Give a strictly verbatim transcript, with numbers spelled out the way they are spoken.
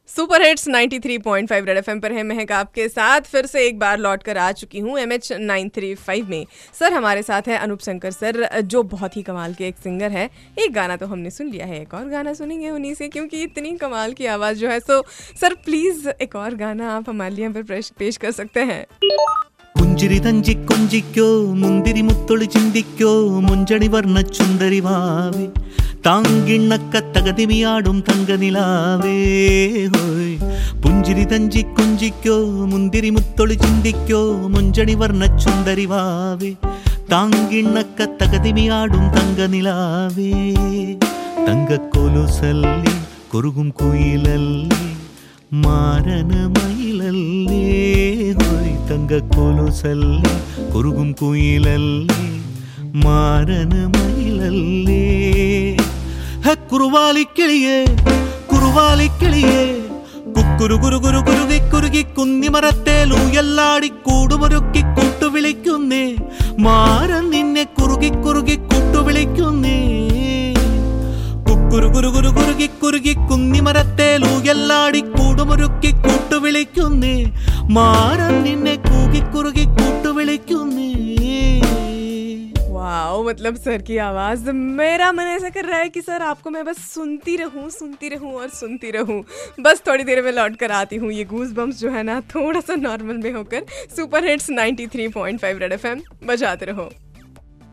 Super hits ninety three point five red FM पर है महक आपके साथ फिर से एक बार लौट कर आ चुकी हूँ M H nine three five में। सर हमारे साथ है अनूप शंकर सर, जो बहुत ही कमाल के एक सिंगर है। एक गाना तो हमने सुन लिया है, एक और गाना सुनेंगे उन्हीं से, क्योंकि इतनी कमाल की आवाज़ जो है। सो सर प्लीज़ एक और गाना आप हमारे लिए हम पर पेश कर सकते हैं। പുഞ്ചിരി തഞ്ചി കൊഞ്ചിക്കോ മുന്തിരി മുത്തൊളി ചിന്തിക്കോ മുഞ്ചണി വർണ്ണ ചുന്ദരി വാവേ താങ്കിണ്ണക്ക തകതിമിയാടും തങ്കനിലാവേ ഹോയ് പുഞ്ചിരി തഞ്ചി കൊഞ്ചിക്കോ മുന്തിരി മുത്തൊളി ചിന്തിക്കോ മുഞ്ചണി വർണ്ണ ചുന്ദരി വാവേ താങ്കിണ്ണക്ക തകതിമിയാടും തങ്കനിലാവേ തങ്കക്കൊലുസല്ലി കൊറുകും കുയിലല്ലി മാരനമയിലല്ലേ ഹോയ് തങ്കക്കൊലുസല്ലി കൊറുകും കുയിലല്ലേ മാരനമയിലല്ലേ ഹ കുറുവാലിക്കിളിയേ കുറുവാലിക്കിളിയേ കുക്കുരു കുരു കുരു കുരുകി കുരുകി കുന്നിമരത്തേലൂയല്ലാടി കൂടുമൊരുക്കി കൂട്ടുവിളിക്കുന്നേ മാരൻ നിന്നെ കുറുകി കുറുകി കൂട്ടുവിളിക്കുന്നേ കുരു കുരു കുരു കുരുകി കുരുകി കുന്നിമരത്തേലൂയല്ലാടി കൂടുമൊരുക്കി കൂട്ടുവിളിക്കുന്നേ മാരൻ നിന്നെ കൂകി കുറുകി കൂട്ടുവിളിക്കുന്നേ। वाओ, मतलब सर की आवाज़, मेरा मन ऐसा कर रहा है कि सर आपको मैं बस सुनती रहूं सुनती रहूं और सुनती रहूं। बस थोड़ी देर में लौट कर आती हूँ। ये गूज बम्स जो है ना थोड़ा सा नॉर्मल में होकर। Super hits ninety three point five red FM बजाते रहो।